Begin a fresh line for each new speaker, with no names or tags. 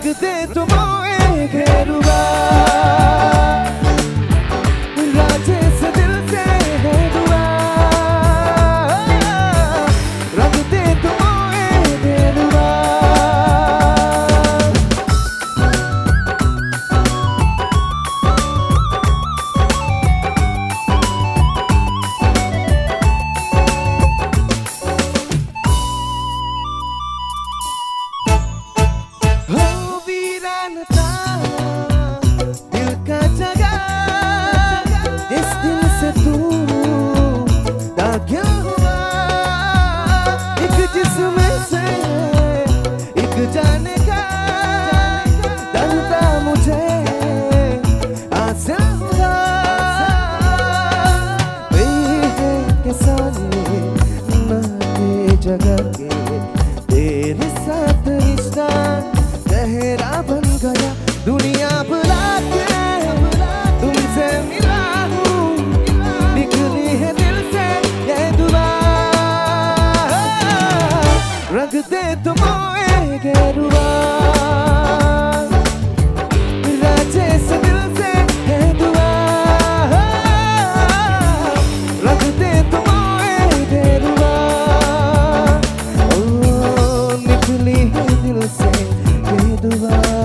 दे तुम घेरुआ राजे से दिल से है दुआ रंग दे तुम घेरुआ दिल का जगह इस दिल से तू दागिया हुआ एक जिस्म से एक जाने का डरता मुझे आसा हुआ के सामने ना जगह के तेरे साथ रिश्ता गहरा बन गया दुनिया बुला के तुमसे मिला हूँ निकली है दिल से ये दुआ रंग दे तुम घेरुआ राजे से दिल से है दुआ रंग दे तुम घेरुआ ओ निकली है दिल से ये दुआ